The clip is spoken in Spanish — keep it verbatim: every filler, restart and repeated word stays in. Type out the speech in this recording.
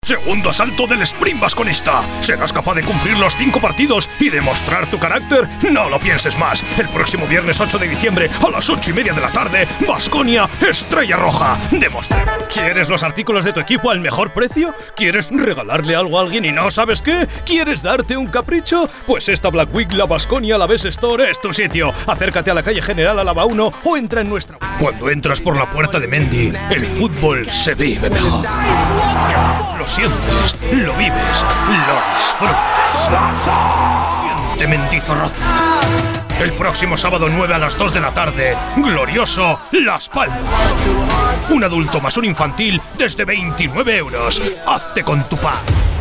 Segundo asalto del sprint vasconista. ¿Serás capaz de cumplir los cinco partidos y demostrar tu carácter? No lo pienses más. El próximo viernes ocho de diciembre a las ocho y media de la tarde, Baskonia Estrella Roja. Demostremos. ¿Quieres los artículos de tu equipo al mejor precio? ¿Quieres regalarle algo a alguien y no sabes qué? ¿Quieres darte un capricho? Pues esta Black Week la Baskonia Alavés Store es tu sitio. Acércate a la calle General Álava uno o entra en nuestra... Cuando entras por la puerta de Mendy, el fútbol se vive mejor. Lo sientes, lo vives, lo disfrutas. Siente Mendizorroza. El próximo sábado nueve a las dos de la tarde, glorioso Las Palmas. Un adulto más un infantil desde veintinueve euros. Hazte con tu pack.